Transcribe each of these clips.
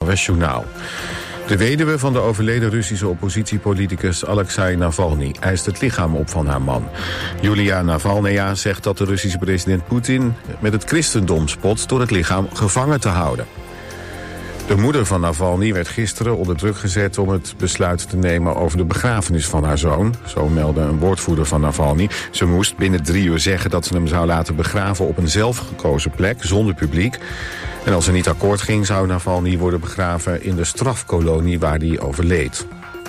NOS Journaal. De weduwe van de overleden Russische oppositiepoliticus Alexei Navalny eist het lichaam op van haar man. Julia Navalnaya zegt dat de Russische president Poetin met het christendom spot door het lichaam gevangen te houden. De moeder van Navalny werd gisteren onder druk gezet om het besluit te nemen over de begrafenis van haar zoon. Zo meldde een woordvoerder van Navalny. Ze moest binnen 3 uur zeggen dat ze hem zou laten begraven op een zelfgekozen plek, zonder publiek. En als ze niet akkoord ging, zou Navalny worden begraven in de strafkolonie waar hij overleed.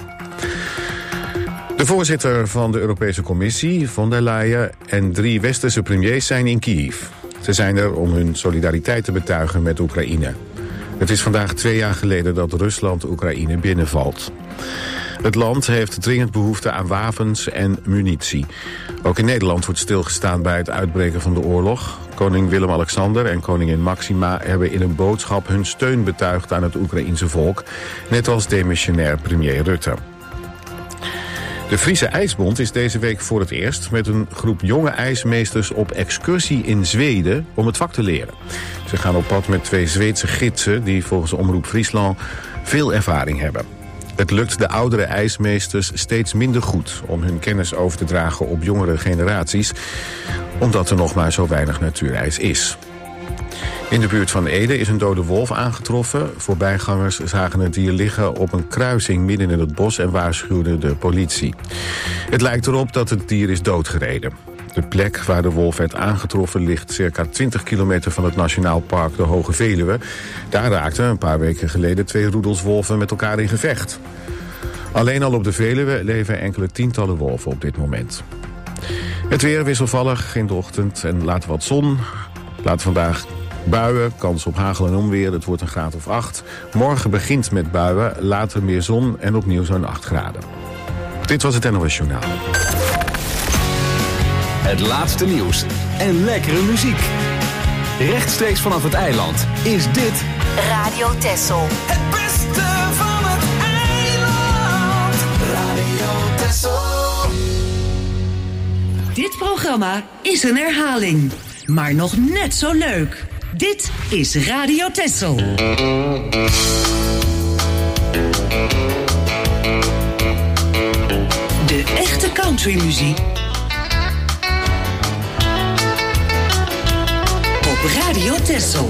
De voorzitter van de Europese Commissie, von der Leyen, en 3 westerse premiers zijn in Kiev. Ze zijn er om hun solidariteit te betuigen met Oekraïne. Het is vandaag 2 jaar geleden dat Rusland Oekraïne binnenvalt. Het land heeft dringend behoefte aan wapens en munitie. Ook in Nederland wordt stilgestaan bij het uitbreken van de oorlog. Koning Willem-Alexander en koningin Maxima hebben in een boodschap hun steun betuigd aan het Oekraïense volk, net als demissionair premier Rutte. De Friese IJsbond is deze week voor het eerst met een groep jonge ijsmeesters op excursie in Zweden om het vak te leren. Ze gaan op pad met 2 Zweedse gidsen die volgens Omroep Friesland veel ervaring hebben. Het lukt de oudere ijsmeesters steeds minder goed om hun kennis over te dragen op jongere generaties, omdat er nog maar zo weinig natuurijs is. In de buurt van Ede is een dode wolf aangetroffen. Voorbijgangers zagen het dier liggen op een kruising midden in het bos en waarschuwden de politie. Het lijkt erop dat het dier is doodgereden. De plek waar de wolf werd aangetroffen ligt circa 20 kilometer van het Nationaal Park de Hoge Veluwe. Daar raakten een paar weken geleden 2 roedels wolven met elkaar in gevecht. Alleen al op de Veluwe leven enkele tientallen wolven op dit moment. Het weer wisselvallig in de ochtend en later wat zon. Later vandaag buien, kans op hagel en onweer, het wordt een graad of 8. Morgen begint met buien, later meer zon en opnieuw zo'n 8 graden. Dit was het NOS Journaal. Het laatste nieuws en lekkere muziek. Rechtstreeks vanaf het eiland is dit Radio Texel. Het beste van het eiland. Radio Texel. Dit programma is een herhaling, maar nog net zo leuk. Dit is Radio Texel. De echte countrymuziek op Radio Texel.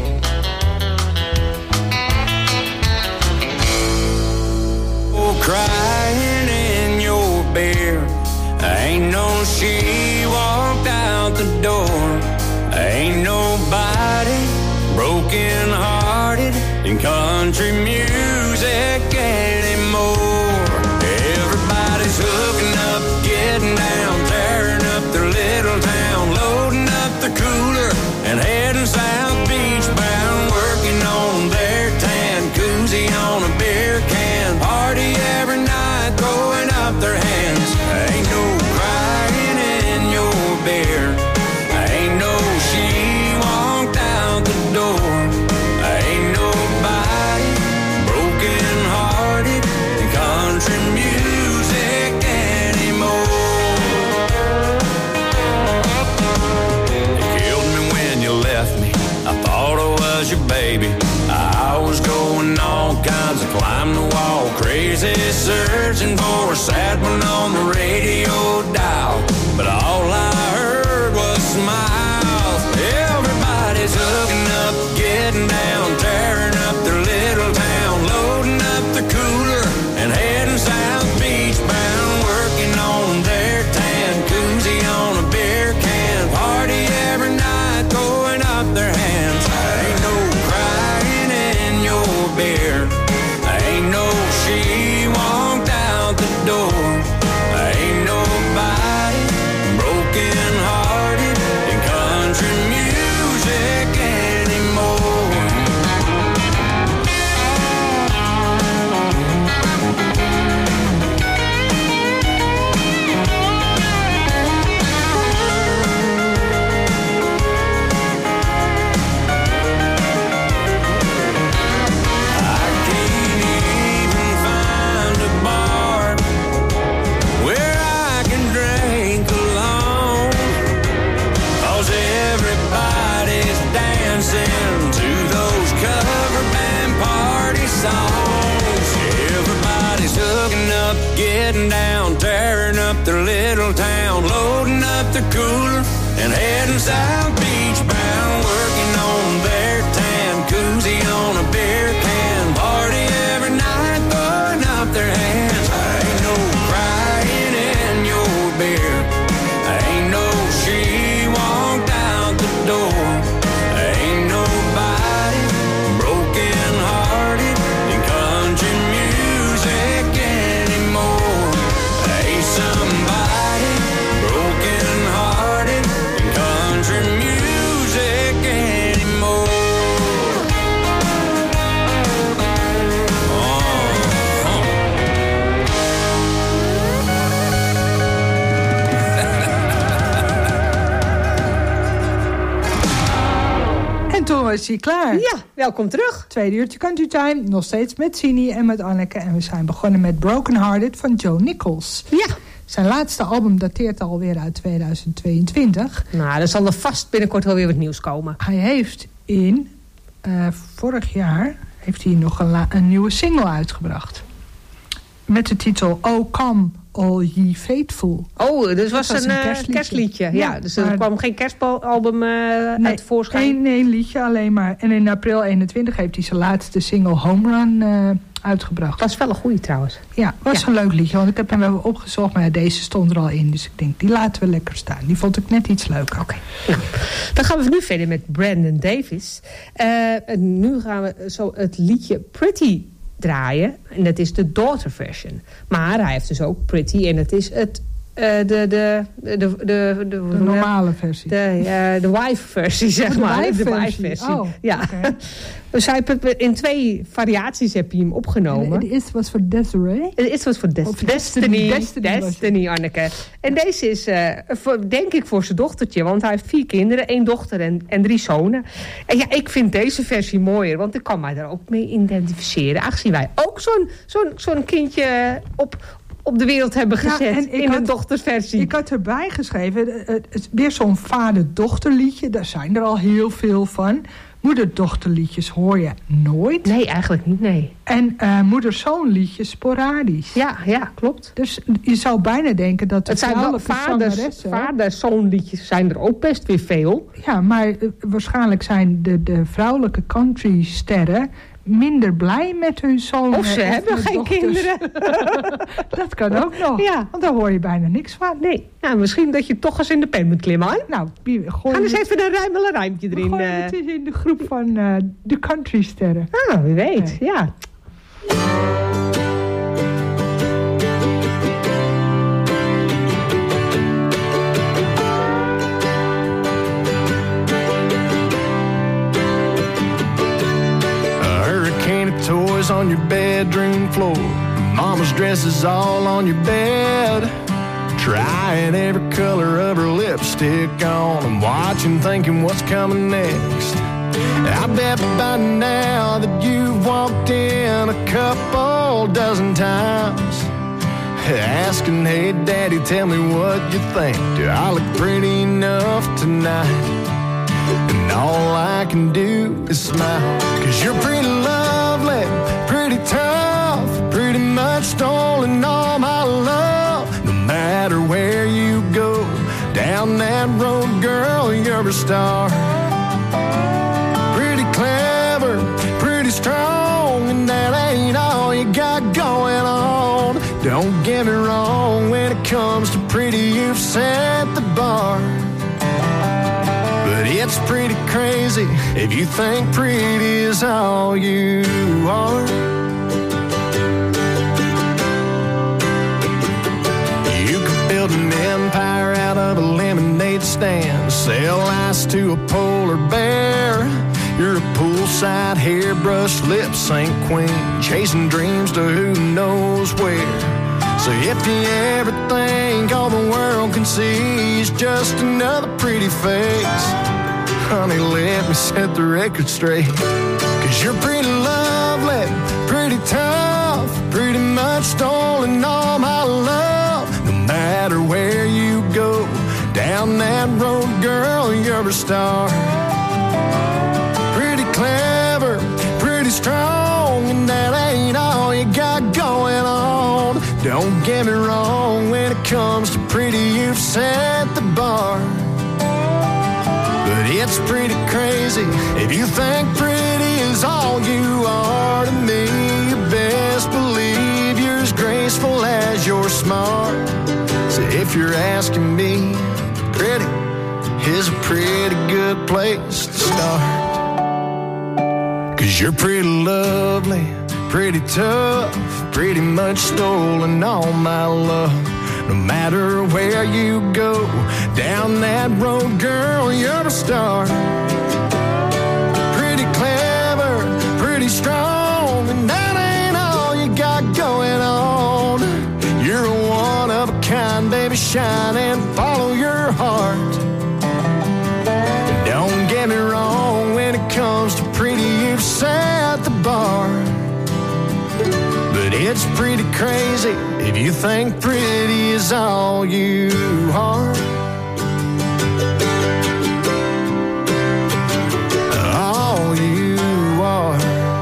Oh, crying in your bed. Ain't no she walked out the door. Ain't nobody broken hearted in country music anymore. Everybody's hooking up, getting down, tearing up their little town, loading up the cooler and heading South Beach bound, working on their tan, koozie on a beer can, party every night, throwing up their hands. Ain't no crying in your beer. Ain't no she walked out the door. Ain't nobody broken hearted in country music anymore. You killed me when you left me. I thought I was your baby. I was going all kinds of climb the wall, crazy, searching for a sad one on the radio dial. But all I heard was smiles. Everybody's hooking up, getting down, tearing up their little town, loading up the cooler and heading South Beach bound, working on their tan, koozie on a beer can, party every night, throwing up their hands. Ain't no crying in your beer. Ain't no she walked out the door. heading down, tearing up their little town, loading up the cooler and heading south beach bound, working on their tan, koozie on a beer can, party every night, throwing up their hands. Ain't no crying in your beer, ain't no she walked out the door, ain't nobody broken hearted in country music anymore. Ain't somebody broken hearted in country music anymore. En toen was hij klaar. Ja, welkom terug. Tweede uurtje Country Time, nog steeds met Sini en met Anneke. En we zijn begonnen met Broken Hearted van Joe Nichols. Ja. Zijn laatste album dateert alweer uit 2022. Nou, er zal er vast binnenkort wel weer wat nieuws komen. Hij heeft vorig jaar heeft hij nog een nieuwe single uitgebracht. Met de titel Oh Come All Ye Faithful. Oh, dus was een kerstliedje. kerstliedje. Ja, dus er kwam geen kerstalbum uit voorschijn. Nee, één liedje alleen maar. En in april 21 heeft hij zijn laatste single Home Run uitgebracht. Dat is wel een goeie trouwens. Ja, was een leuk liedje, want ik heb hem wel opgezocht. Maar ja, deze stond er al in, dus ik denk, die laten we lekker staan. Die vond ik net iets leuker. Oké. Nou, dan gaan we nu verder met Brandon Davis. En nu gaan we zo het liedje Pretty draaien. En dat is de daughter version. Maar hij heeft dus ook Pretty en dat is het de normale versie. De wife versie, zeg maar. De wife versie. Oh, ja. Okay. Dus hij heeft in 2 variaties heb je hem opgenomen. De eerste was voor Desiree? De eerste was voor Destiny, Anneke. En deze is, denk ik, voor zijn dochtertje. Want hij heeft 4 kinderen, 1 dochter en 3 zonen. En ja, ik vind deze versie mooier. Want ik kan mij daar ook mee identificeren. Aangezien wij ook zo'n kindje op de wereld hebben gezet in de dochtersversie. Ik had erbij geschreven, weer zo'n vader-dochterliedje. Daar zijn er al heel veel van. Moeder-dochterliedjes hoor je nooit. Nee, eigenlijk niet, nee. En moeder-zoonliedjes sporadisch. Ja, klopt. Dus je zou bijna denken dat het zijn wel vader-zoonliedjes zijn er ook best weer veel. Ja, maar waarschijnlijk zijn de vrouwelijke countrysterren minder blij met hun zoon. Of ze hebben geen dochters. Kinderen. Dat kan ook nog. Ja. Want daar hoor je bijna niks van. Nee. Nou, misschien dat je toch eens in de pen moet klimmen, hè? Nou, ga eens even een rijmpje erin. Gooi het eens in de groep van de countrysterren. Ah, wie weet. Nee. Ja. Toys on your bedroom floor, mama's dresses all on your bed, trying every color of her lipstick on and watching, thinking what's coming next. I bet by now that you've walked in a couple dozen times, asking, hey daddy, tell me what you think, do I look pretty enough tonight? And all I can do is smile, 'cause you're pretty lovely, pretty tough, pretty much stolen all my love. No matter where you go, down that road, girl, you're a star. Pretty clever, pretty strong, and that ain't all you got going on. Don't get me wrong, when it comes to pretty, you've set the bar. But it's pretty crazy if you think pretty is all you are. You could build an empire out of a lemonade stand, sell ice to a polar bear. You're a poolside hairbrush lip sync queen, chasing dreams to who knows where. So if you ever think all the world can see is just another pretty face, honey, let me set the record straight. 'Cause you're pretty lovely, pretty tough, pretty much stolen all my love. No matter where you go, down that road, girl, you're a star. Pretty clever, pretty strong, and that ain't all you got going on. Don't get me wrong, when it comes to pretty, you've set the bar. But it's pretty crazy if you think pretty is all you are to me. You best believe you're as graceful as you're smart. So if you're asking me, pretty is a pretty good place to start. 'Cause you're pretty lovely, pretty tough, pretty much stolen all my love. No matter where you go, down that road, girl, you're a star. Pretty clever, pretty strong, and that ain't all you got going on. You're a one of a kind, baby, shine and follow your heart. Don't get me wrong, when it comes to pretty, you've set the bar. But it's pretty crazy if you think pretty is all you are. All you are.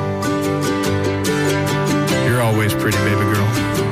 You're always pretty, baby girl.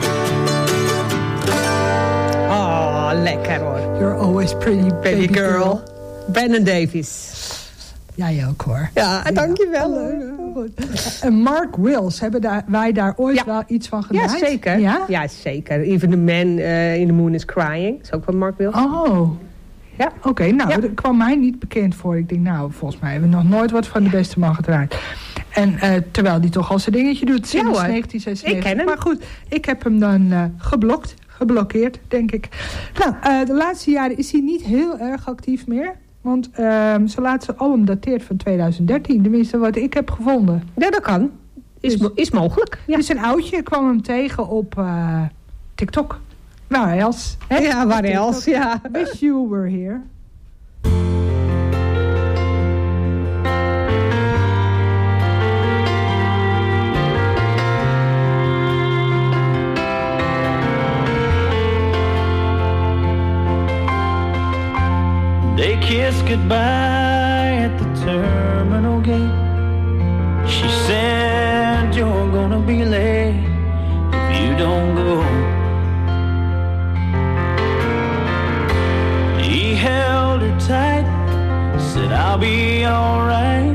Oh, lekker hoor. You're always pretty, baby girl. Brandon Davies. Jij ook hoor. Ja, dankjewel. En Mark Wills, hebben wij daar ooit wel iets van gedaan? Ja, zeker. Ja, zeker. Even the Man in the Moon is Crying. Dat is ook van Mark Wills. Oh. Ja. Oké, dat kwam mij niet bekend voor. Ik denk, volgens mij hebben we nog nooit wat van de beste man gedraaid. En terwijl die toch al zijn dingetje doet sinds 1996. Ik ken hem. Maar goed, ik heb hem dan geblokkeerd, denk ik. Nou, de laatste jaren is hij niet heel erg actief meer. Want zijn laatste album dateert van 2013. Tenminste, wat ik heb gevonden. Ja, dat kan. Is mogelijk. Ja. Dus een oudje, ik kwam hem tegen op TikTok. Waar else? Hè? Ja, waar else, ja. Wish you were here. They kissed goodbye at the terminal gate. She said, you're gonna be late if you don't go. He held her tight, said, I'll be alright,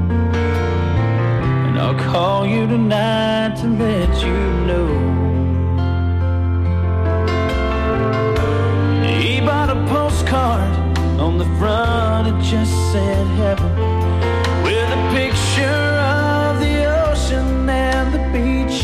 and I'll call you tonight to let you know. He bought a postcard. On the front it just said heaven, with a picture of the ocean and the beach,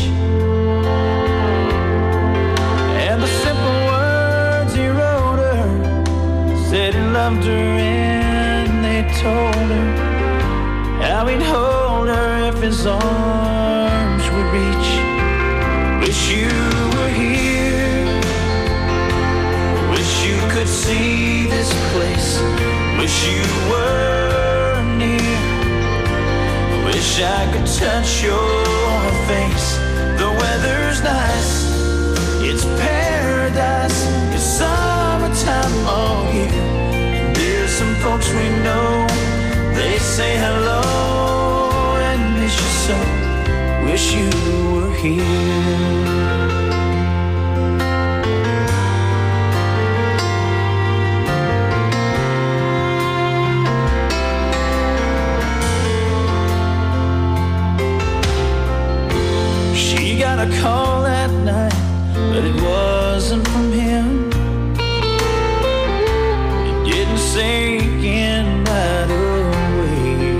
and the simple words he wrote her said he loved her, and they told her how he'd hold her if his arms would reach. Wish you were here, wish you could see this place. Wish you were near. Wish I could touch your face. The weather's nice, it's paradise, it's summertime all year. And there's some folks we know, they say hello and miss you so. Wish you were here. Got a call that night, but it wasn't from him. It didn't sink in right away.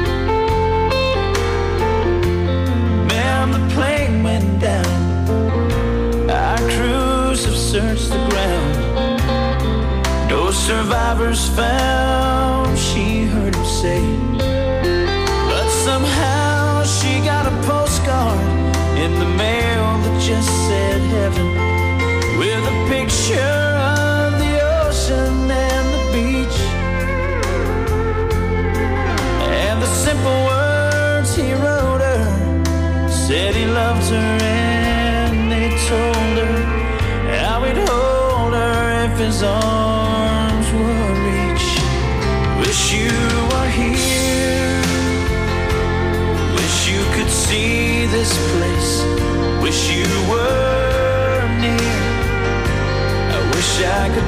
Man, the plane went down. Our crews have searched the ground. No survivors found, she heard him say. But somehow she got a postcard in the mail that just said heaven, with a picture of the ocean and the beach, and the simple words he wrote her said he loves her, and they told her how he'd hold her if his arms would reach. Wish you were here, wish you could see this place. Wish you were near.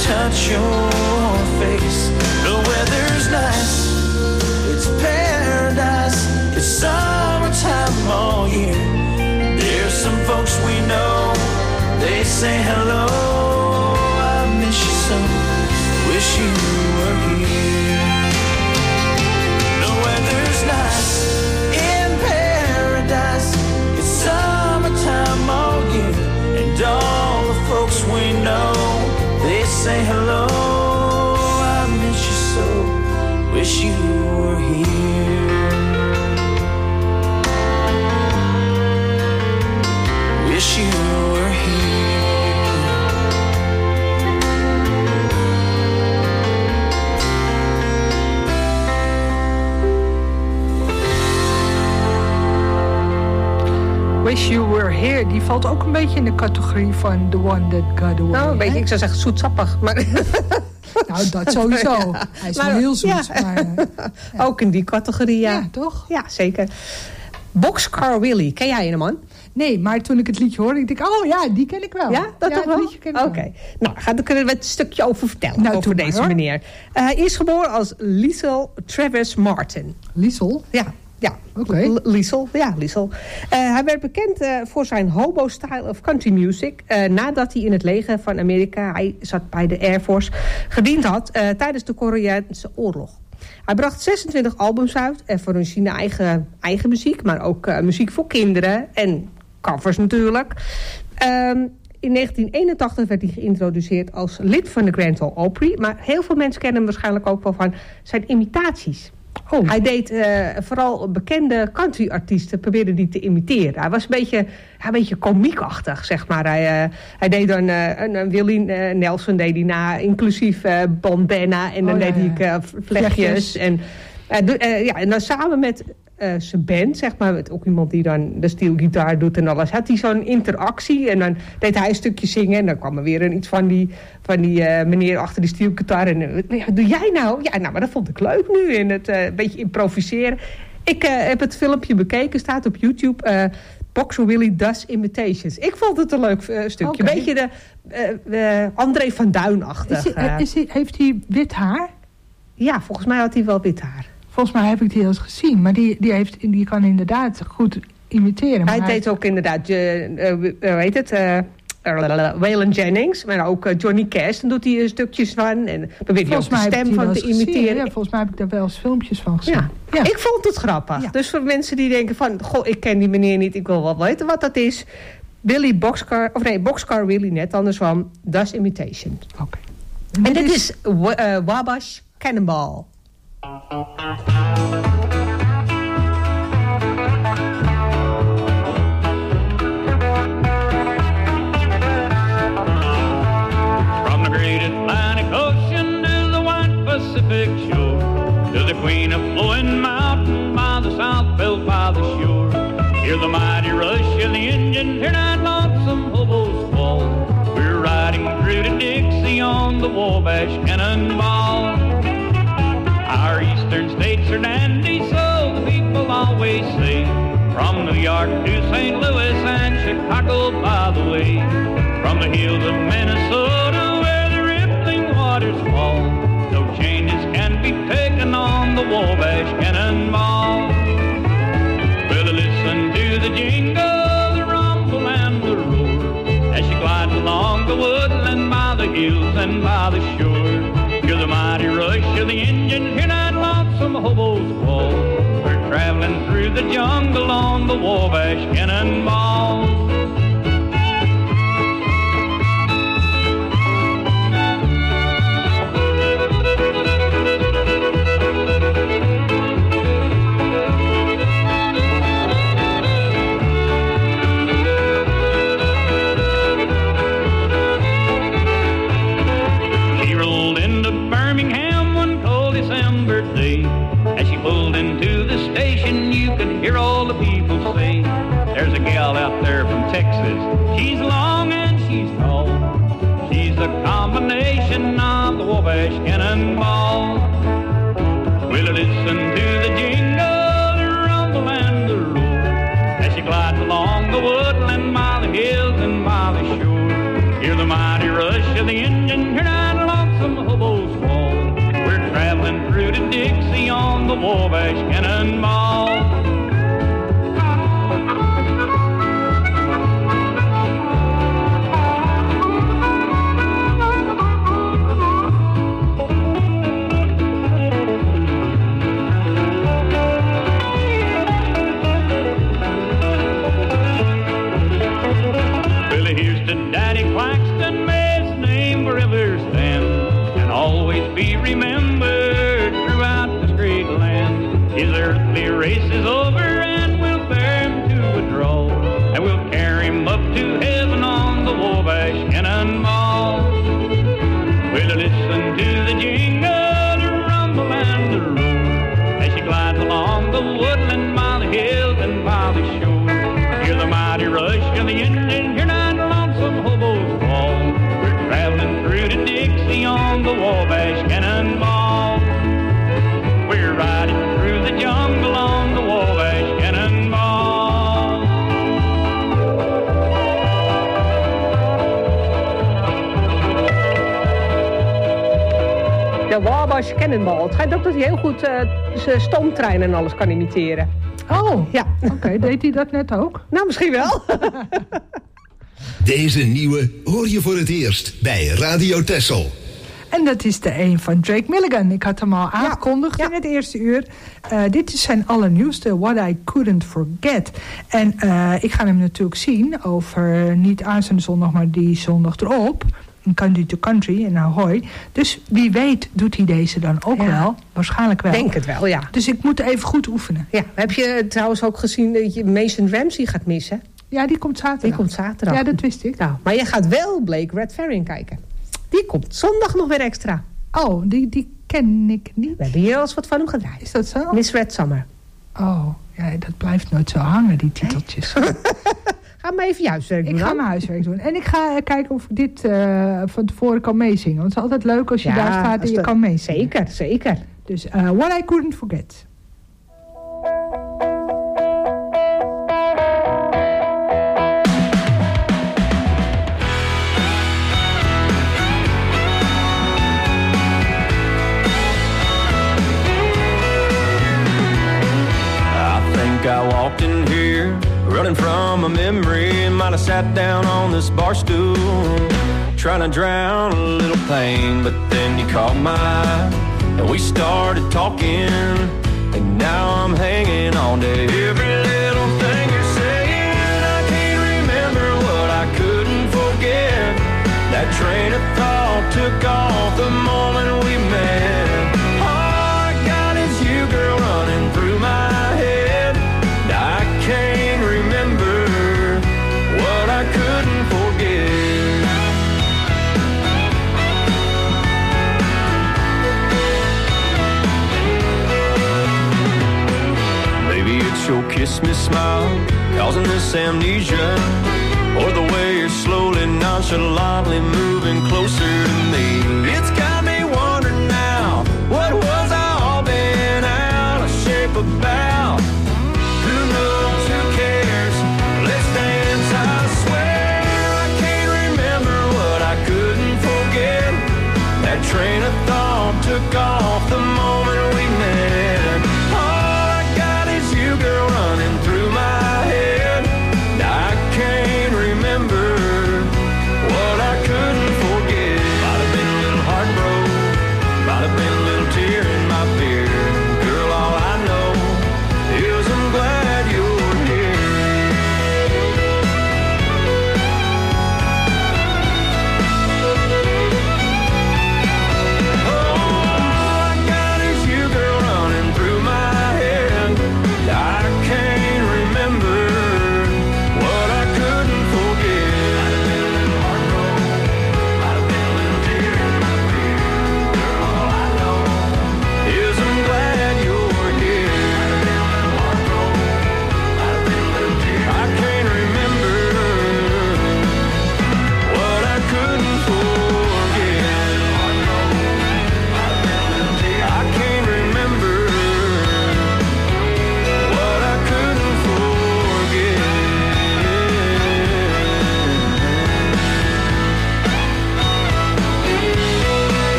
touch your face. The weather's nice, it's paradise, it's summertime all year. There's some folks we know, they say hello, I miss you so, wish you were here. The weather's nice, in paradise, it's summertime all year. And all the folks we know, they say hello, I miss you so, wish you were here. Wish you were here. Wish You Were Here, die valt ook een beetje in de categorie van The One That Got Away. Nou, een beetje, ik zou zeggen zoetsappig. Maar... Nou, dat sowieso. Ja. Hij is wel heel zoet. Ja. Maar, ja. Ook in die categorie, ja. Ja, toch? Ja, zeker. Boxcar Willie, ken jij hem, man? Nee, maar toen ik het liedje hoorde, ik denk, oh ja, die ken ik wel. Ja, dat toch wel? Oké. Nou, daar kunnen we een stukje over vertellen, over deze maar, meneer. Hij is geboren als Liesel Travis Martin. Liesel? Ja, oké. Liesel. Hij werd bekend voor zijn hobo-style of country music. Nadat hij in het leger van Amerika, hij zat bij de Air Force, gediend had tijdens de Koreaanse oorlog. Hij bracht 26 albums uit. En voor zijn eigen muziek, maar ook muziek voor kinderen. En covers natuurlijk. In 1981 werd hij geïntroduceerd als lid van de Grand Ole Opry. Maar heel veel mensen kennen hem waarschijnlijk ook wel van zijn imitaties. Oh. Hij deed vooral bekende country-artiesten, probeerde die te imiteren. Hij was een beetje komiekachtig, zeg maar. Hij deed dan een Willie Nelson deed hij na, inclusief bandana. En dan deed hij vlechtjes. En dan samen met zijn band, zeg maar, met ook iemand die dan de steelgitaar doet en alles, had hij zo'n interactie en dan deed hij een stukje zingen en dan kwam er weer iets van die meneer achter die steelgitaar en wat doe jij nou? Ja, nou, maar dat vond ik leuk nu en het een beetje improviseren. Ik heb het filmpje bekeken, staat op YouTube. Boxer Willie Does Imitations. Ik vond het een leuk stukje. Okay. Een beetje de André van Duin-achtig. Heeft hij wit haar? Ja, volgens mij had hij wel wit haar. Volgens mij heb ik die heel eens gezien. Maar die kan inderdaad goed imiteren. Hij deed ook inderdaad, Waylon Jennings. Maar ook Johnny Cash. Dan doet hij stukjes van. En probeert hij ook de stem van te imiteren. Ja, volgens mij heb ik daar wel eens filmpjes van gezien. Ja. Ik vond het grappig. Ja. Dus voor mensen die denken van, goh, ik ken die meneer niet. Ik wil wel weten wat dat is. Boxcar Willie net. Andersom, Does Imitation. Oké. En dit is Wabash Cannonball. From the great Atlantic Ocean to the wide Pacific shore, to the Queen of Flowing Mountain by the South built by the shore. Hear the mighty rush of the engine, hear that lonesome hobo's fall. We're riding through to Dixie on the Wabash Cannonball. Our eastern states are dandy, so the people always say. From New York to St. Louis and Chicago, by the way. From the hills of Minnesota where the rippling waters fall, no changes can be taken on the Wabash Cannonball. Well, listen to the jingle, the rumble and the roar, as she glides along the woodland by the hills and by the shore. Hear the mighty rush of the engine, hear that lonesome hobo's call. We're traveling through the jungle on the Wabash Cannonball. As she pulled into the station, you could hear all the people say, there's a gal out there from Texas. She's long and she's tall. She's a combination of the Wabash Cannonball. We'll listen to the jingle, the rumble and the roar, as she glides along the woodland by the hills and by the shore. Hear the mighty rush of the engine, hear that Dixie on the Wabash Cannonball. Daddy Claxton may his name forever stand and always be remembered throughout the great land. His earthly race is over and we'll bear him to a draw, and we'll carry him up to heaven on the Wabash Cannonball. We'll listen to the jingle, the rumble and the roar as she glides along the woodland by the hills and by the shore. Hear the mighty rush of the engine, hear not some hobo's call. We're traveling through to Dixie on the Wabash Cannonball. We're riding through the jungle on the Wabash Cannonball. De Wabash Cannonball. Het schijnt ook dat hij heel goed stoomtreinen en alles kan imiteren. Oh, ja. Oké, deed hij dat net ook? Nou, misschien wel. Deze nieuwe hoor je voor het eerst bij Radio Texel. En dat is de een van Drake Milligan. Ik had hem al aangekondigd in het eerste uur. Dit is zijn allernieuwste, What I Couldn't Forget. En ik ga hem natuurlijk zien over niet aanstaande zondag, maar die zondag erop. In Country to Country in Ahoy. Dus wie weet doet hij deze dan ook wel. Waarschijnlijk wel. Denk het wel, ja. Dus ik moet even goed oefenen. Ja. Heb je trouwens ook gezien dat je Mason Ramsey gaat missen? Ja, die komt zaterdag. Ja, dat wist ik. Nou, maar je gaat wel Blake Redferrin kijken. Die komt zondag nog weer extra. Oh, die ken ik niet. We hebben hier al eens wat van hem gedraaid. Is dat zo? Miss Red Summer. Oh, ja, dat blijft nooit zo hangen, die titeltjes. Ga maar even je huiswerk doen. Ik ga mijn huiswerk doen. En ik ga kijken of ik dit van tevoren kan meezingen. Want het is altijd leuk als je daar staat en je kan meezingen. Zeker, zeker. Dus What I Couldn't Forget. I walked in here, running from a memory. Might have sat down on this bar stool, trying to drown a little pain. But then you caught my eye, and we started talking. And now I'm hanging on to every little thing you're saying. I can't remember what I couldn't forget. That train of thought took off the moment we met. All I got is you, girl, running through my head. I can't remember what I couldn't forget. Maybe it's your kiss me smile causing this amnesia, or the way you're slowly, nonchalantly moving closer to me. It's got me wondering now, what was I all been out of shape about? Who knows, who cares? Let's dance, I swear. I can't remember what I couldn't forget. That train of thought took off the moment we met. All I got is you, girl, running through my head. I can't remember what I couldn't forget.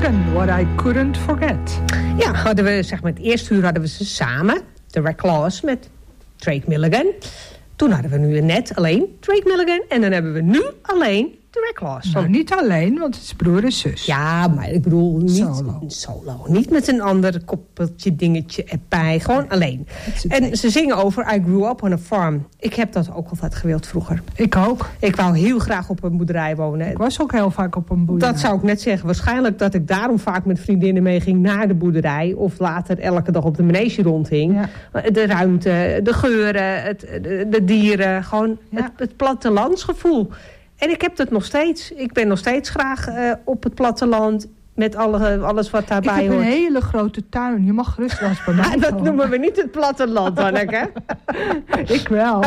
Milligan, What I Couldn't Forget. Ja, hadden we, zeg maar, het eerste uur hadden we ze samen. The Red Claws met Drake Milligan. Toen hadden we nu net alleen Drake Milligan. En dan hebben we nu alleen de Red Claws. Nou, niet alleen, want het is broer en zus. Ja, maar ik bedoel niet solo. Niet met een ander koppeltje dingetje erbij. Gewoon alleen. En ze zingen over I grew up on a farm. Ik heb dat ook altijd gewild vroeger. Ik ook. Ik wou heel graag op een boerderij wonen. Ik was ook heel vaak op een boerderij. Dat zou ik net zeggen. Waarschijnlijk dat ik daarom vaak met vriendinnen meeging naar de boerderij. Of later elke dag op de manege rondhing. Ja. De ruimte, de geuren, de dieren. Gewoon het plattelandsgevoel. En ik heb dat nog steeds. Ik ben nog steeds graag op het platteland met alles wat daarbij hoort. Ik heb een hele grote tuin. Je mag gerust wel eens bij mij dat noemen we niet het platteland, Anneke. Ik wel.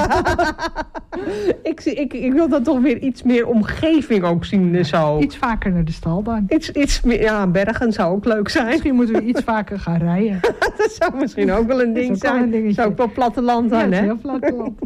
ik wil dat toch weer iets meer omgeving ook zien. Zo. Iets vaker naar de stal dan. Iets meer, ja, Bergen zou ook leuk zijn. Misschien moeten we iets vaker gaan rijden. Dat zou misschien ook wel een ding zijn. Dat zou ook wel platteland zijn, hè? Ja, heel platteland.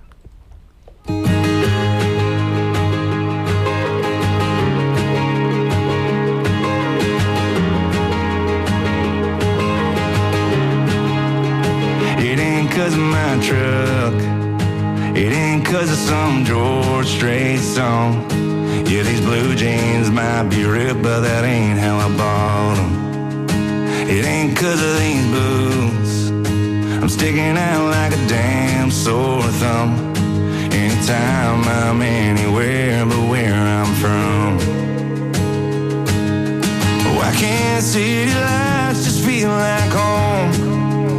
Cause of my truck, it ain't cause of some George Strait song. Yeah, these blue jeans might be ripped, but that ain't how I bought them. It ain't cause of these boots, I'm sticking out like a damn sore thumb. Anytime I'm anywhere but where I'm from. Why can't city lights just feel like home?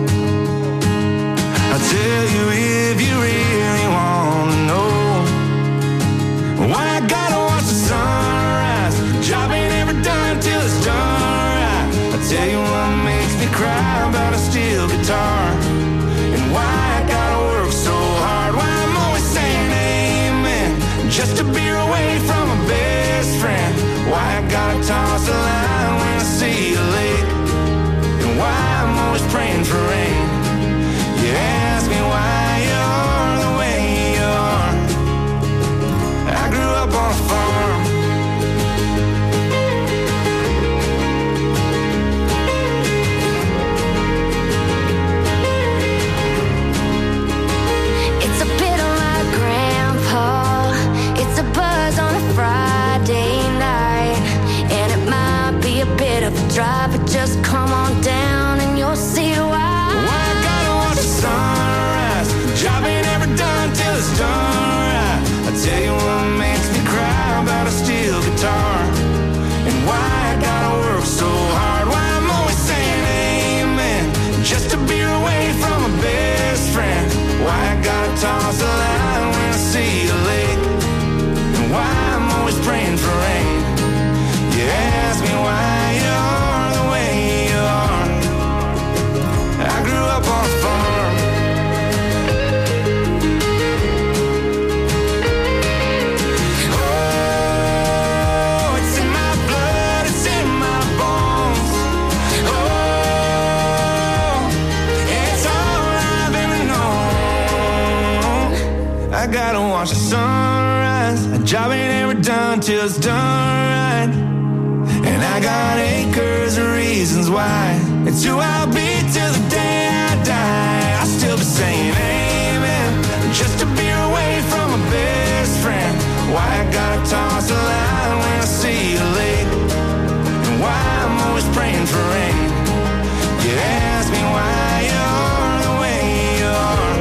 I'll tell you if you really want to know. Why I gotta watch the sunrise. Job ain't ever done till it's done right. I'll tell you what makes me cry about a steel guitar. And why I gotta work so hard. Why I'm always saying amen just to be away from my best friend. Why I gotta toss a line when I see a lake. And why I'm always praying for rain. Ask me why you're the way you are. I grew up on a farm. It's a bit like Grandpa. It's a buzz on a Friday night. And it might be a bit of a drive, but just come on down and you'll see why. Sunrise, job ain't ever done till it's done right. I tell you what makes me cry about a steel guitar. And why I gotta work so hard. Why I'm always saying amen just to be away from my best friend. Why I gotta toss a line when I see a lake. And why I'm always praying for rain. You ask me why you're the way you are. I grew up on a farm. I gotta watch the sunrise. A job ain't ever done till it's done right. And I got acres of reasons why. It's who I'll be till the day I die. I'll still be saying amen just to be away from my best friend. Why I gotta toss a line when I see a lake. And why I'm always praying for rain. You ask me why you're the way you are.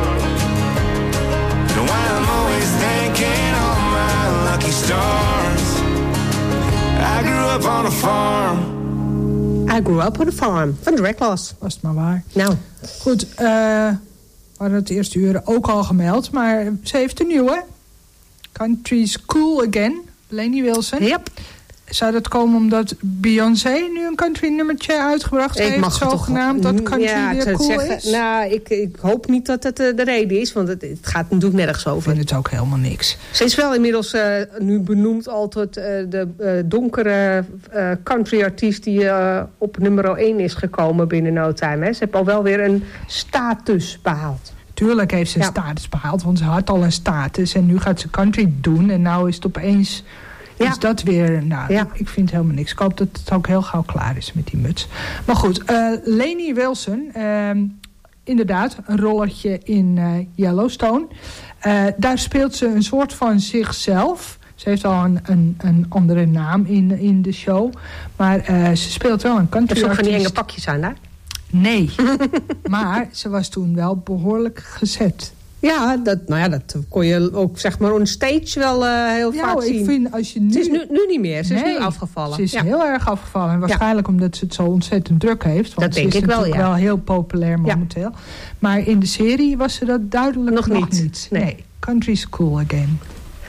And why I'm always thinking on my lucky stars. I grew up on a farm. I grew up on a farm. Van de Red Claws. Was het maar waar. Nou. Goed, we hadden het eerste uur ook al gemeld. Maar ze heeft een nieuwe. Country's Cool Again. Lenny Wilson. Yep. Zou dat komen omdat Beyoncé nu een country nummertje uitgebracht heeft? Zogenaamd dat country weer cool zeggen, is? Nou, ik hoop niet dat het de reden is. Want het gaat natuurlijk nergens over. Ik vind het ook helemaal niks. Ze is wel inmiddels nu benoemd altijd de donkere country artiest die op nummer 1 is gekomen binnen no time. Hè. Ze heeft al wel weer een status behaald. Tuurlijk heeft ze een status behaald, want ze had al een status. En nu gaat ze country doen. En nou is het opeens... Dus dat weer, ik vind helemaal niks. Ik hoop dat het ook heel gauw klaar is met die muts. Maar goed, Lainey Wilson, inderdaad, een rollertje in Yellowstone. Daar speelt ze een soort van zichzelf. Ze heeft al een andere naam in de show. Maar ze speelt wel een country artiest. Heb ze ook geen enge pakjes aan daar? Nee, maar ze was toen wel behoorlijk gezet. Ja, dat kon je ook zeg maar on stage wel heel vaak zien. Ik vind als je nu... Ze is nu niet meer, ze is nu afgevallen. Ze is heel erg afgevallen. En waarschijnlijk omdat ze het zo ontzettend druk heeft. Want dat denk ik wel, ze is natuurlijk wel heel populair momenteel. Ja. Maar in de serie was ze dat duidelijk nog niet. Nee, Country's Cool Again.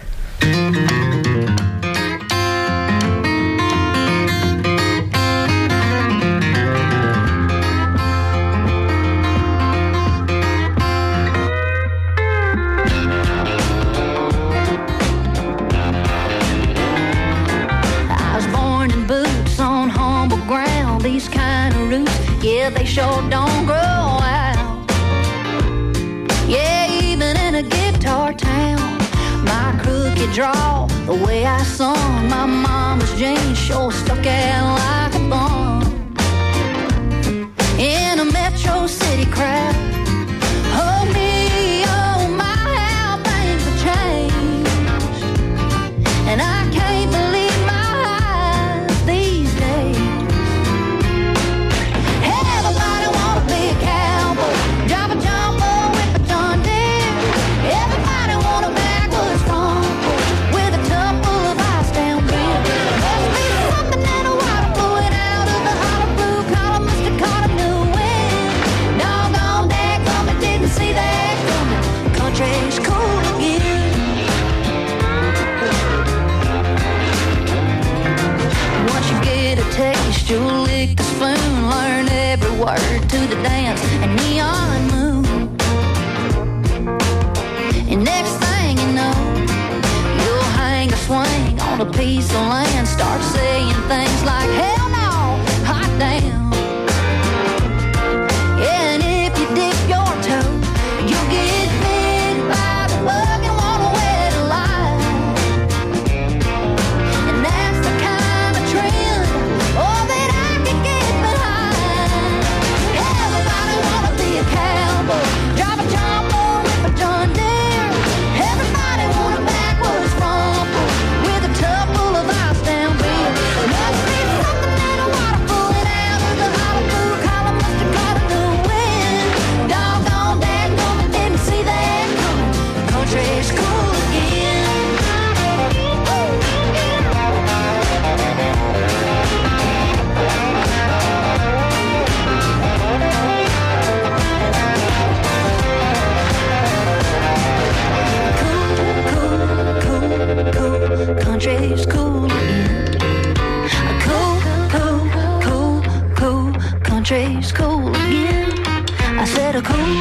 These kind of roots, yeah, they sure don't grow out. Yeah, even in a guitar town, my crooked draw, the way I sung, my mama's jeans sure stuck out like a thumb. In a metro city crowd, oh me, oh my, how things have changed. And I can't believe my eyes these days. You'll lick the spoon, learn every word to the dance and neon moon. And next thing you know, you'll hang a swing on a piece of land, start saying things like, hell no, hot damn. Yeah, and if you dip your toe, you'll get bit by the bug and want to wet a lie. And that's the kind of trend, oh, that I can get behind. Everybody wanna be a cowboy, drive a jumbo, whip a John Deere. Everybody wanna backwards rumble with a tub full of ice down beer. Must be something in the water pulling out of the hollow blue collar. Must have caught a new wind. Doggone dadgummit, didn't see that coming. Country's cool again. Cool, country's cool again. Cool, country's cool again. I said a cool,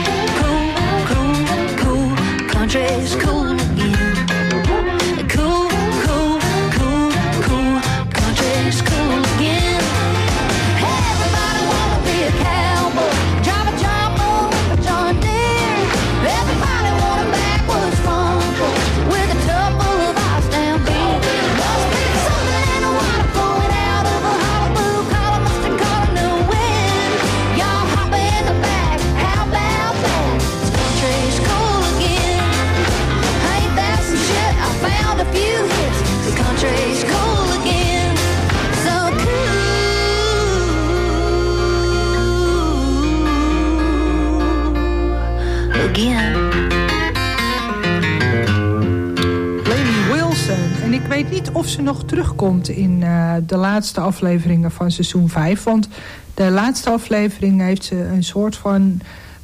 country's cool again. Cool, country's cool again. Everybody wanna be a cowboy, drive a jumbo, whip a John Deere. Everybody wanna backwards rumble with a tub full of ice down beer. Must be something in the water flowing out of a hollow blue collar. Must have caught a new wind. Y'all hop in the back, how about that? This country's cool again. Ain't that some shit? I found a few hits. The country's cool again. So cool again. Lainey Wilson. En ik weet niet of ze nog terugkomt in de laatste afleveringen van seizoen 5. Want de laatste aflevering heeft ze een soort van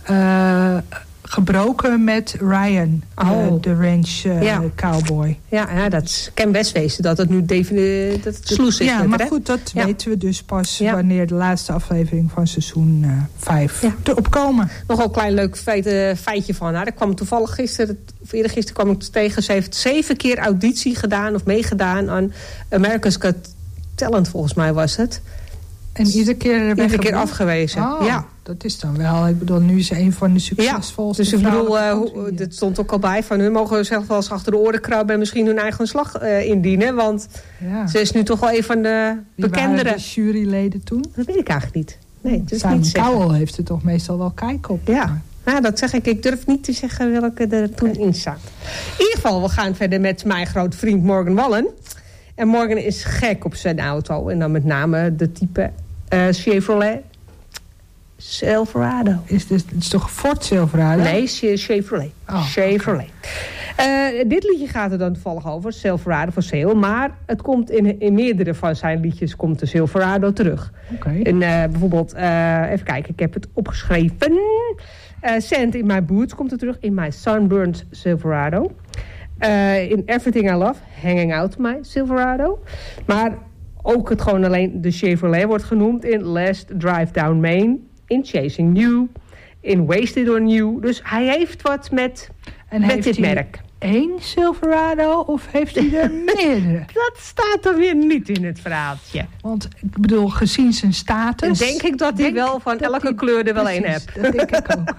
gebroken met Ryan, de ranch cowboy. Ja, dat kan best wezen dat het nu dat het sloes is. Ja, maar goed, dat weten we dus pas wanneer de laatste aflevering van seizoen 5 erop komen. Nog een klein leuk feitje van haar. Ik kwam toevallig eergisteren kwam ik tegen. Ze heeft 7 keer auditie gedaan of meegedaan aan America's Got Talent, volgens mij was het. En iedere keer afgewezen, ja. Dat is dan wel, ik bedoel, nu is een van de succesvolste. Ja, dus ik bedoel, het stond ook al bij van hun mogen zelf wel eens achter de oren krabben en misschien hun eigen slag indienen. Want ze is nu toch wel een van de bekendere. Wie waren de juryleden toen? Dat weet ik eigenlijk niet. Nee, het is Simon niet zeggen. Cowell heeft er toch meestal wel kijk op. Ja. Nou, dat zeg ik. Ik durf niet te zeggen welke er toen in staat. In ieder geval, we gaan verder met mijn grote vriend Morgan Wallen. En Morgan is gek op zijn auto. En dan met name de type Chevrolet Silverado. Het is toch Ford Silverado? Nee, Chevrolet. Chevrolet. Okay. Dit liedje gaat er dan toevallig over, Silverado for Sale. Maar het komt in meerdere van zijn liedjes komt de Silverado terug. Okay. En bijvoorbeeld, even kijken, ik heb het opgeschreven. Sand in My Boots komt er terug. In My Sunburned Silverado. In Everything I Love, Hanging Out My Silverado. Maar ook het gewoon alleen de Chevrolet wordt genoemd. In Last Drive Down Main. In Chasing You. In Wasted on You. Dus hij heeft wat met dit merk. Eén Silverado of heeft hij er meerdere? Dat staat er weer niet in het verhaaltje. Want ik bedoel, gezien zijn status... Denk ik dat hij wel van elke kleur er wel één hebt. Dat denk ik ook.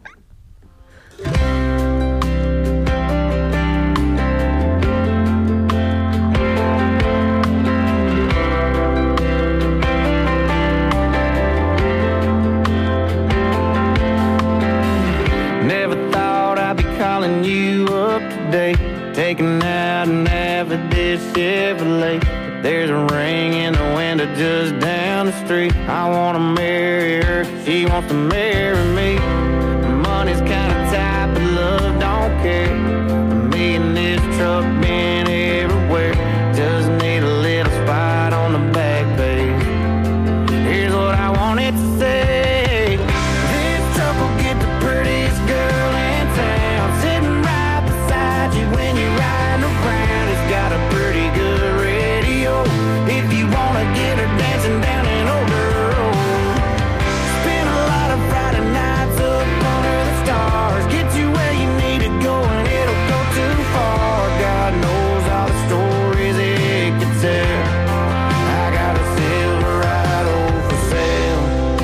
Calling you up today, taking out an Avenue Chevrolet. There's a ring in the window just down the street. I wanna marry her, she wants to marry me. Money's kinda tight, but love don't care. Me and this truck been everywhere. Just need a little spot on the back page. Here's what I wanted to say. This truck will get the prettiest girl in town, sitting right beside you when you're riding around. It's got a pretty good radio if you wanna get her dancing down an older road. Spend a lot of Friday nights up under the stars, get you where you need to go and it'll go too far. God knows all the stories it could tell. I got a Silverado for sale.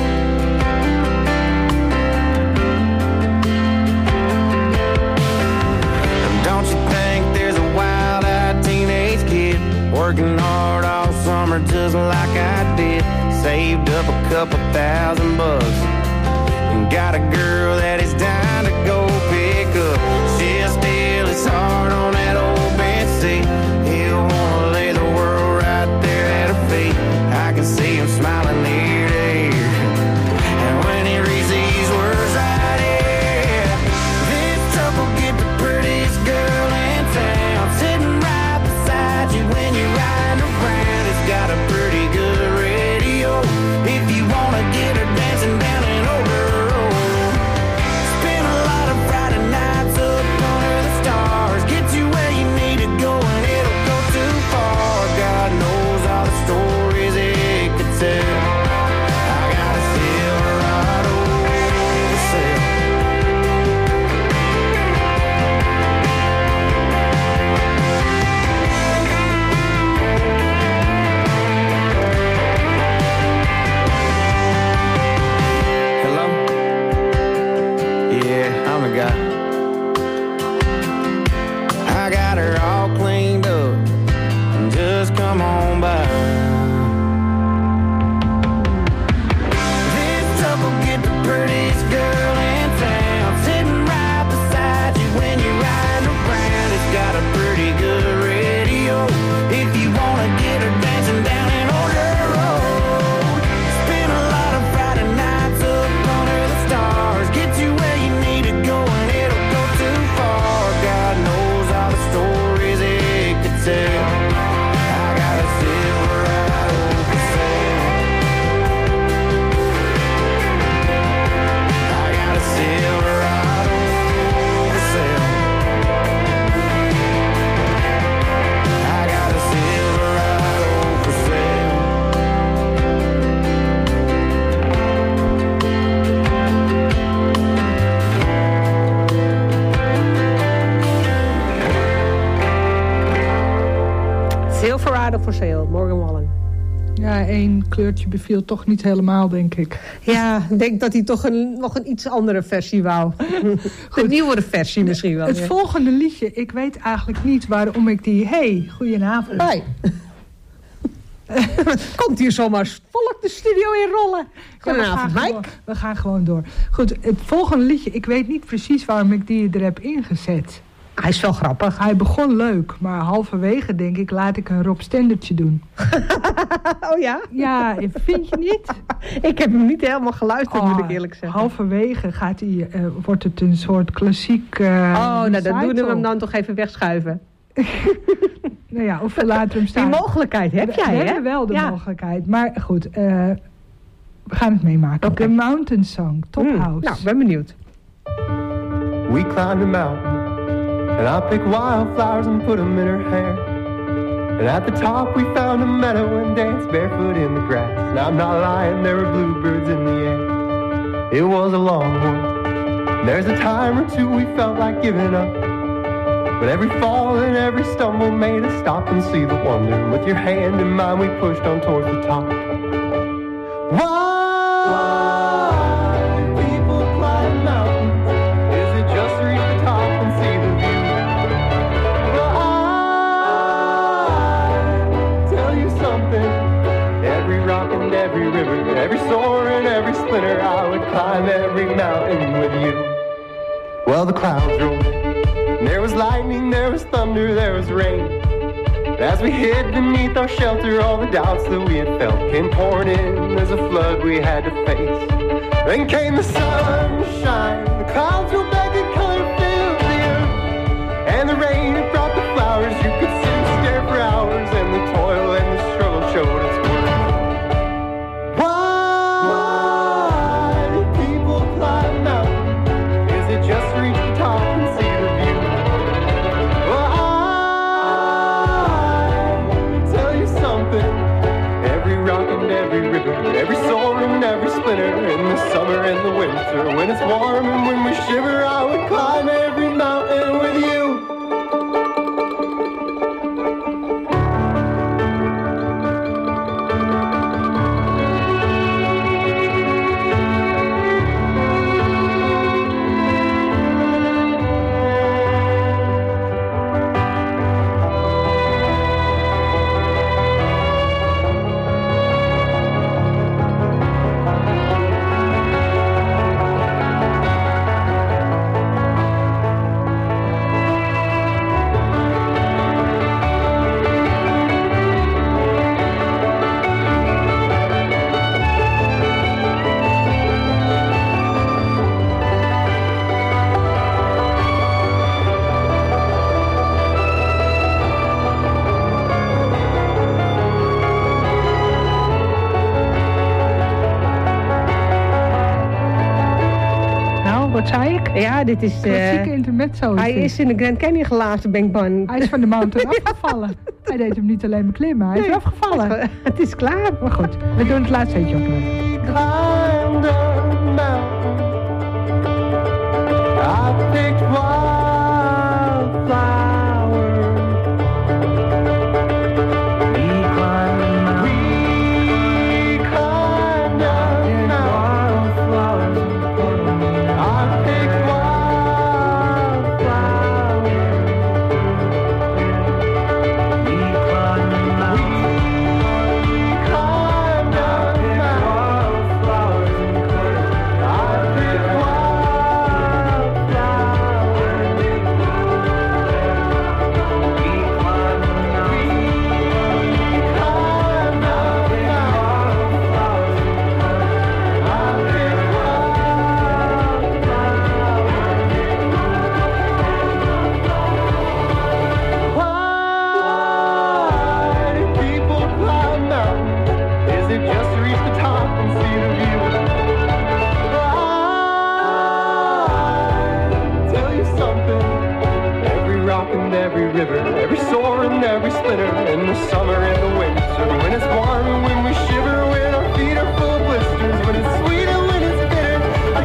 Don't you think there's a wild-eyed teenage kid working hard all summer just like I did? Saved up a couple $1,000 and got a girl that is dying to go pick up. She'll steal his heart on that old bench seat. He'll wanna lay the world right there at her feet. I can see him smiling ear to ear, and when he reads these words right here, this truck will get the prettiest girl in town, sitting right beside you when you're riding around. It's got a pretty good radio if you wanna get her dancing down an older road. Spend a lot of Friday nights up under the stars, get you where you need to go and it'll go too far. God knows all the stories it could tell. I got a Silverado for sale. Hello? Yeah, I'm the guy. I got her all cleaned up, just come on by. This truck will get the prettiest girl in town, sitting right beside you when you're riding around. It's got a pretty good radio if you wanna get her dancing down an older road. Spend a lot of Friday nights up under the stars, get you where you need to go and it'll go too far. God knows all the stories it could tell. I got a Silverado for sale. I got a Silverado for sale. I got a Silverado for sale. Silverado for sale, Morgan Wallen. Ja, 1 kleurtje beviel toch niet helemaal, denk ik. Ja, ik denk dat hij toch nog een iets andere versie wou. De nieuwere versie misschien wel. Het volgende liedje, ik weet eigenlijk niet waarom ik die... Hey, goedenavond. Hoi. Komt hier zomaar volk de studio in rollen. Goedenavond, Mike. We gaan gewoon door. Goed, het volgende liedje, ik weet niet precies waarom ik die er heb ingezet. Hij is wel grappig. Hij begon leuk, maar halverwege denk ik, laat ik een Rob Stendertje doen. Oh ja? Ja, vind je niet? Ik heb hem niet helemaal geluisterd, moet ik eerlijk zeggen. Halverwege wordt het een soort klassiek... nou dan doen we hem dan toch even wegschuiven. Nou ja, of we laten hem staan. Die mogelijkheid heb jij, hè? We hebben wel de mogelijkheid. Maar goed, we gaan het meemaken. Okay. The Mountain Song, Top House. Nou, ben benieuwd. We climbed a mountain. And I picked wildflowers and put them in her hair. And at the top we found a meadow and danced barefoot in the grass. And I'm not lying, there were bluebirds in the air. It was a long one. There's a time or two we felt like giving up. But every fall and every stumble made us stop and see the wonder. With your hand in mine we pushed on towards the top. Every soar and every splinter, I would climb every mountain with you. Well, the clouds rolled, and there was lightning, there was thunder, there was rain. As we hid beneath our shelter, all the doubts that we had felt came pouring in as a flood we had to face. Then came the sunshine, the clouds rolled back and color filled the earth. And the rain, it brought the flowers, you could sit and stare for hours, and the toil and the struggle showed its worth. Every soar and every splinter, in the summer and the winter, when it's warm and when we shiver, I would climb every mountain with you. Wat zei ik? Ja, dit is... klassieke intermezzo. Hij is in de Grand Canyon gelaten, ben ik bang. Hij is van de mountain afgevallen. Hij deed hem niet alleen beklimmen, hij is afgevallen. Het is klaar. Maar goed, we doen het laatste eentje op.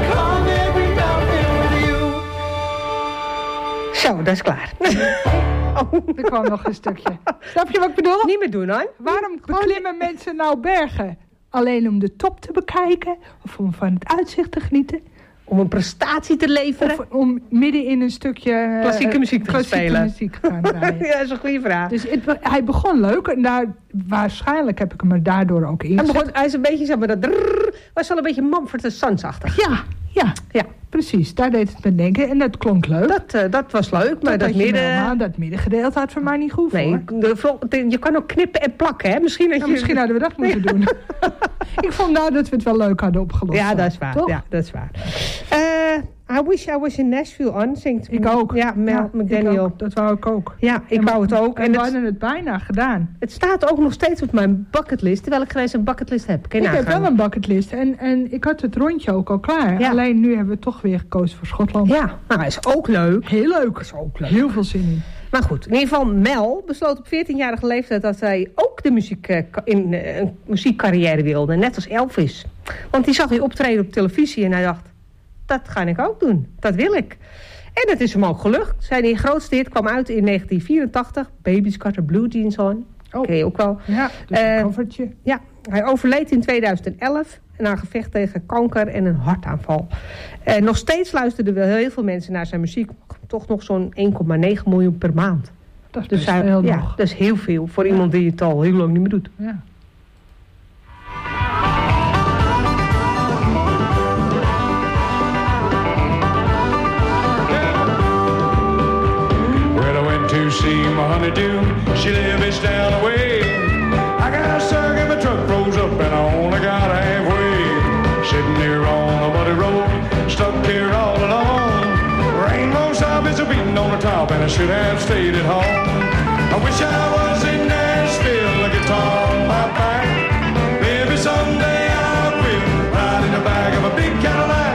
Zo, dat is klaar. Er kwam nog een stukje. Snap je wat ik bedoel? Niet meer doen, hoor. Waarom beklimmen mensen nou bergen? Alleen om de top te bekijken? Of om van het uitzicht te genieten? Om een prestatie te leveren? Of om midden in een stukje klassieke muziek te spelen? Muziek gaan draaien. Ja, dat is een goede vraag. Dus hij begon leuk. En waarschijnlijk heb ik hem er daardoor ook ingezet. Hij is een beetje, zeg maar, dat was wel een beetje Mumford & Sons-achtig. Ja, precies. Daar deed het me denken. En dat klonk leuk. Dat was leuk, maar dat middengedeelte had voor mij niet goed voor. Je kan ook knippen en plakken, hè? Misschien hadden we dat moeten doen. Ik vond nou dat we het wel leuk hadden opgelost. Ja, dat is waar. Ja, dat is waar. I Wish I Was in Nashville zingt. Ik ook. Ja, Mel McDaniel. Dat wou ik ook. Ja, ik wou het ook. En we hadden het bijna gedaan. Het staat ook nog steeds op mijn bucketlist, terwijl ik geen bucketlist heb. Ik heb wel een bucketlist en ik had het rondje ook al klaar. Ja. Alleen nu hebben we toch weer gekozen voor Schotland. Ja, nou, hij is ook leuk. Heel leuk. Is ook leuk. Heel veel zin in. Maar goed, in ieder geval Mel besloot op 14-jarige leeftijd dat hij ook de een muziekcarrière wilde. Net als Elvis. Want die zag hij optreden op televisie en hij dacht, dat ga ik ook doen. Dat wil ik. En het is hem ook gelukt. Zijn grootste hit kwam uit in 1984. Baby's Got Her Blue Jeans On. Ken je ook wel. Ja, dus een covertje. Ja, hij overleed in 2011 na een gevecht tegen kanker en een hartaanval. Nog steeds luisterden wel heel veel mensen naar zijn muziek. Toch nog zo'n 1,9 miljoen per maand. Dat is dus heel nog. Dat is heel veel voor iemand die het al heel lang niet meer doet. Ja. To see my honeydew, she lives down the way. I got stuck and my truck froze up and I only got halfway. Sitting here on the muddy road, stuck here all alone. Rain won't stop, it's a beating on the top and I should have stayed at home. I wish I was in Nashville, a guitar on my back. Maybe someday I will ride in the back of a big Cadillac.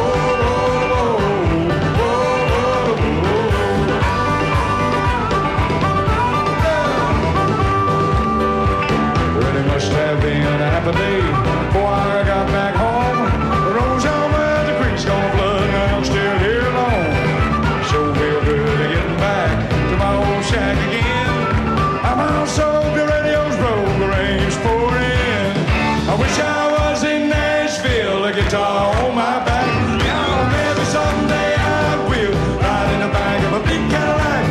Must have been a happy day before I got back home. The road's on where the creek's gonna flood and I'm still here alone. So feel good getting back to my old shack again. I'm out so the radio's broke, the rain's pouring in. I wish I was in Nashville, a guitar on my back. Yeah, maybe someday I will ride in the back of a big Cadillac.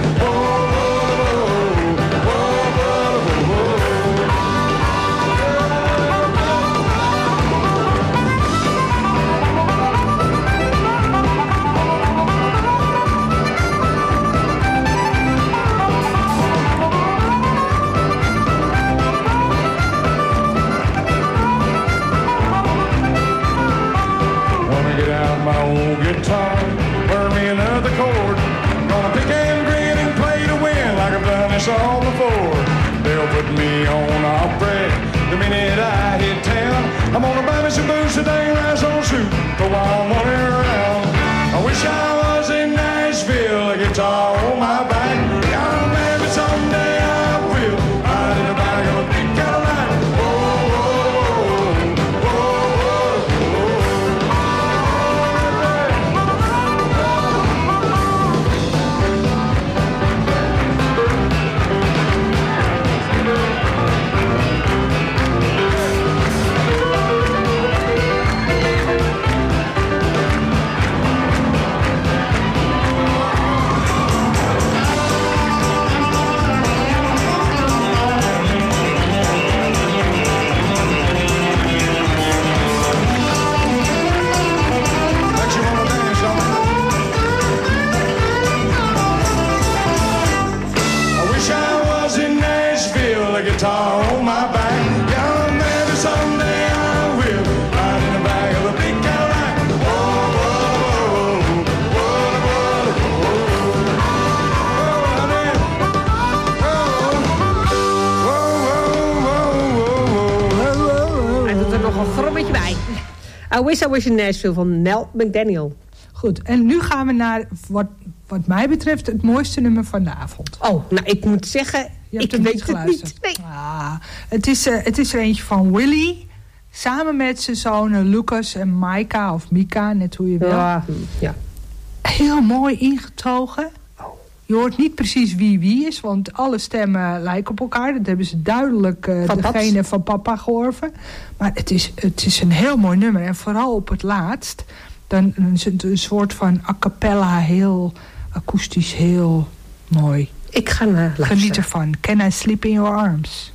My old guitar, burn me another chord. Gonna pick and grin and play to win like I've done this all before. They'll put me on off break the minute I hit town. I'm gonna buy me some boots today, rice on soup for while I'm running around. I wish I was in Nashville, a guitar on my back. Yeah, maybe someday I will ride in the back of a big Cadillac. I Wish I Was in Nashville van Mel McDaniel. Goed, en nu gaan we naar wat mij betreft het mooiste nummer van de avond. Oh, nou ik moet zeggen, ik weet het niet. Nee. Ah, het is er eentje van Willy, samen met zijn zonen Lucas en Micah, of Mika, net hoe je wil. Ja. Heel mooi ingetogen. Je hoort niet precies wie is, want alle stemmen lijken op elkaar. Dat hebben ze duidelijk degene van papa gehoord. Maar het is een heel mooi nummer. En vooral op het laatst, dan is het een soort van a cappella, heel akoestisch, heel mooi. Ik ga luisteren. Geniet ervan. Can I Sleep in Your Arms?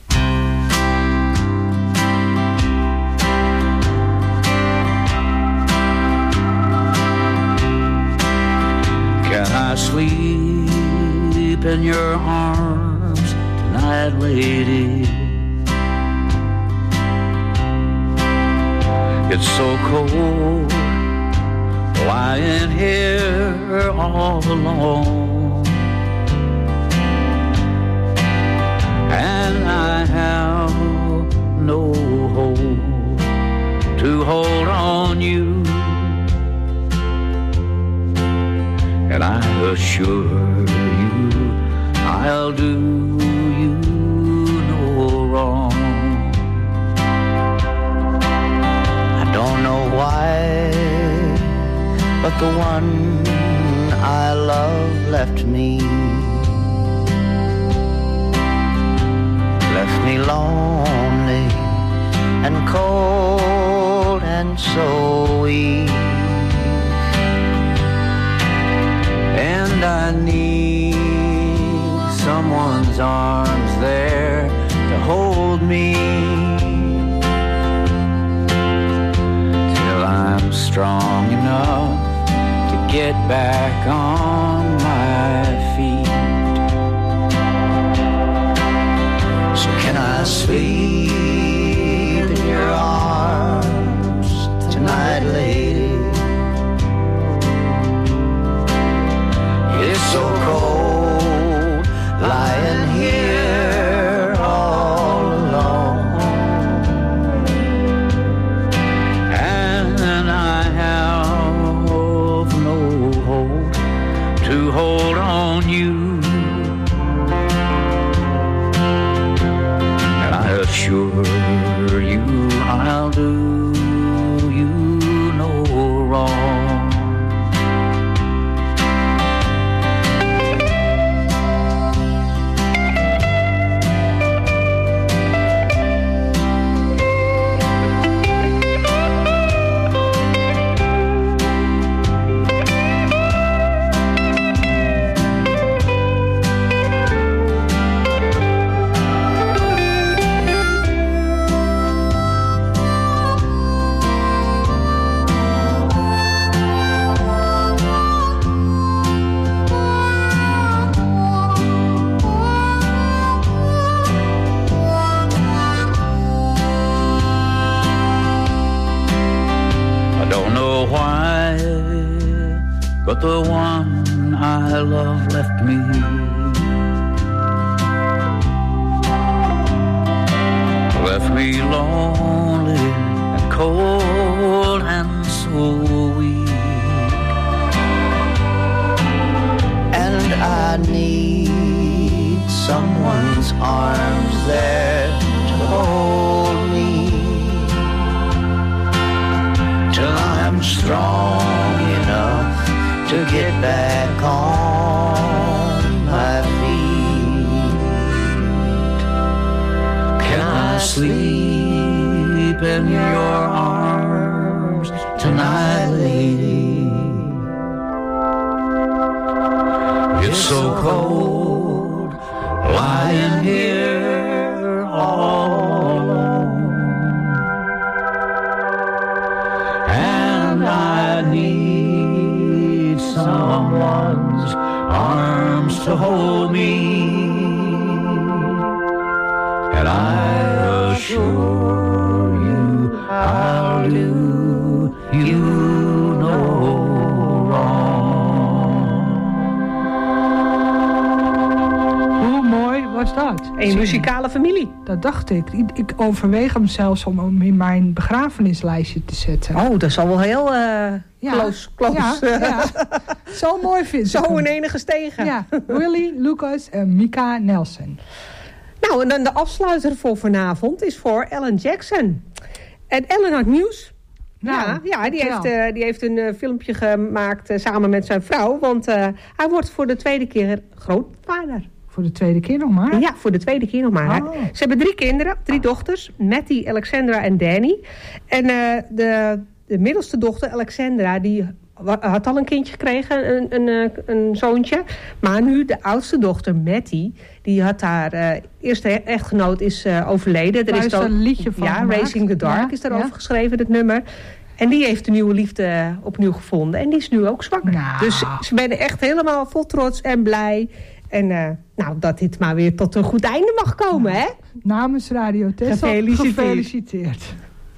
Can I sleep in your arms tonight, lady? It's so cold lying here all alone, and I have no hope to hold on you. And I assure you, I'll do you no wrong. I don't know why, but the one I love left me lonely and cold and so weak. And I need someone's arms there to hold me till I'm strong enough to get back on my feet. So can I sleep in your arms tonight, lady? It's so cold lying here all alone, and I have no hope to hold on you. And I assure you, I'll do you no wrong. But the one I love left me lonely and cold and so weak. And I need someone's arms there to hold me till I'm strong enough to get back on my feet. Can I sleep in your arms tonight, lady? It's so cold lying here all alone, and I need someone's arms to hold me, and I assure you I'll do you no wrong. Hoe mooi was dat? Een muzikale familie. Dat dacht ik. Ik overweeg hem zelfs om hem in mijn begrafenislijstje te zetten. Oh, dat zal wel heel close. Ja. Zo mooi vind ik. Zo een enige stegen. Ja, Willie, Lucas en Mika Nelson. Nou, en dan de afsluiter voor vanavond is voor Alan Jackson. En Alan had nieuws. Nou, die heeft een filmpje gemaakt samen met zijn vrouw. Want hij wordt voor de tweede keer grootvader. Voor de tweede keer nog maar? Ja, voor de tweede keer nog maar. Oh. Ze hebben 3 kinderen, 3 dochters. Mattie, Alexandra en Danny. En de middelste dochter, Alexandra, die had al een kindje gekregen, een zoontje. Maar nu de oudste dochter, Mattie, die had haar eerste echtgenoot is overleden. Daar is een liedje van gemaakt. Racing the Dark is daarover geschreven, het nummer. En die heeft de nieuwe liefde opnieuw gevonden. En die is nu ook zwanger. Nou. Dus ze zijn echt helemaal vol trots en blij. En dat dit maar weer tot een goed einde mag komen, hè? Namens Radio Texel, gefeliciteerd.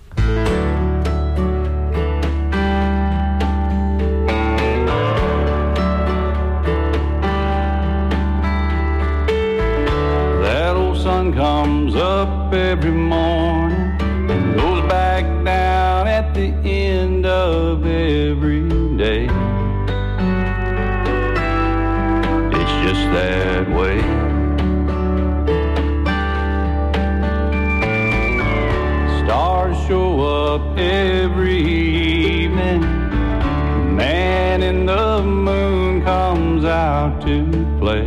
That old sun comes up every morning and goes back down at the end of every day. It's just that way. Stars show up every evening. Man in the moon comes out to play.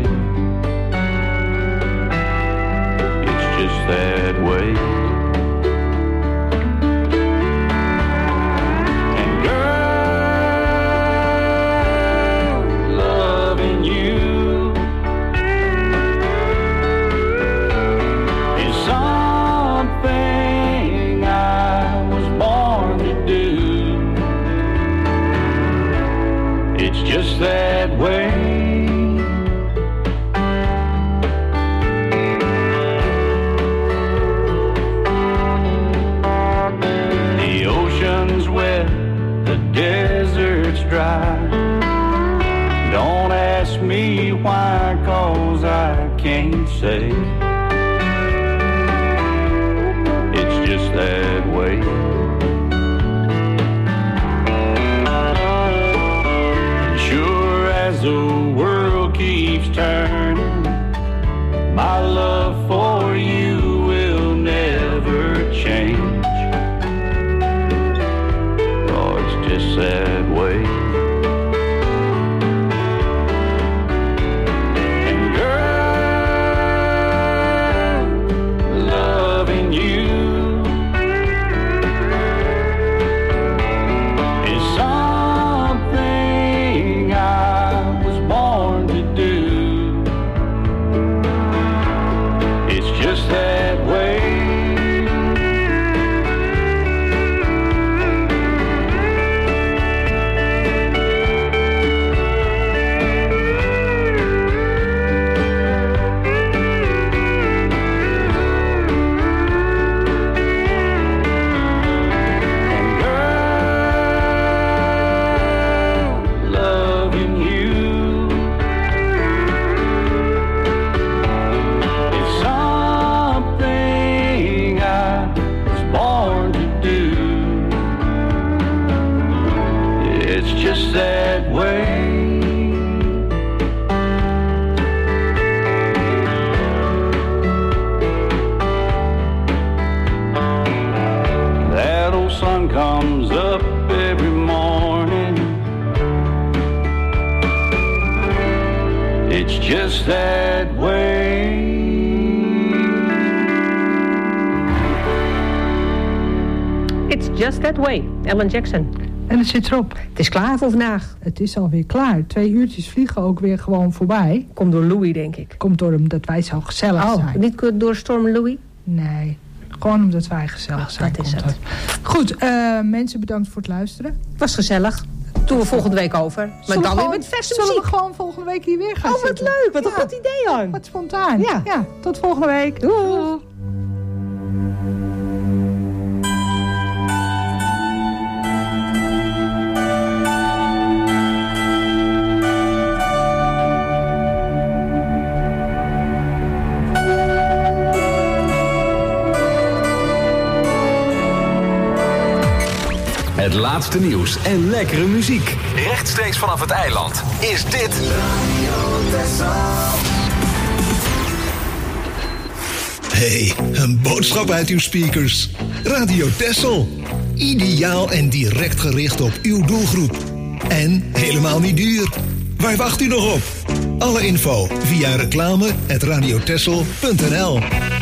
It's just that way. Just that way. The ocean's wet, the desert's dry. Don't ask me why, 'cause I can't say. It's just that way. As the world keeps turning, my love for you will never change. Oh, it's just that way. And girl, loving you is something born to do. It's just that way. And girl, loving you just that way. That old sun comes up every morning. It's just that way. It's just that way, Alan Jackson. En het zit erop. Het is klaar voor vandaag. Het is alweer klaar. 2 uurtjes vliegen ook weer gewoon voorbij. Komt door Louis, denk ik. Komt door hem dat wij zo gezellig zijn. Niet door Storm Louis? Nee, gewoon omdat wij gezellig zijn. Dat is het. Goed, mensen bedankt voor het luisteren. Het was gezellig. Doen we volgende week over. Maar dan weer met verse muziek. Zullen we gewoon volgende week hier weer gaan zitten? Wat leuk. Wat een goed idee, Han. Wat spontaan. Ja. Tot volgende week. Doei. Het laatste nieuws en lekkere muziek. Rechtstreeks vanaf het eiland. Is dit... Hey, een boodschap uit uw speakers. Radio Texel. Ideaal en direct gericht op uw doelgroep. En helemaal niet duur. Waar wacht u nog op? Alle info via reclame@radiotexel.nl.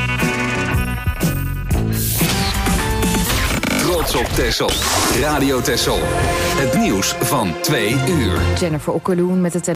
Trots op Texel. Radio Texel. Het nieuws van 2 uur. Jennifer Okkeloen met het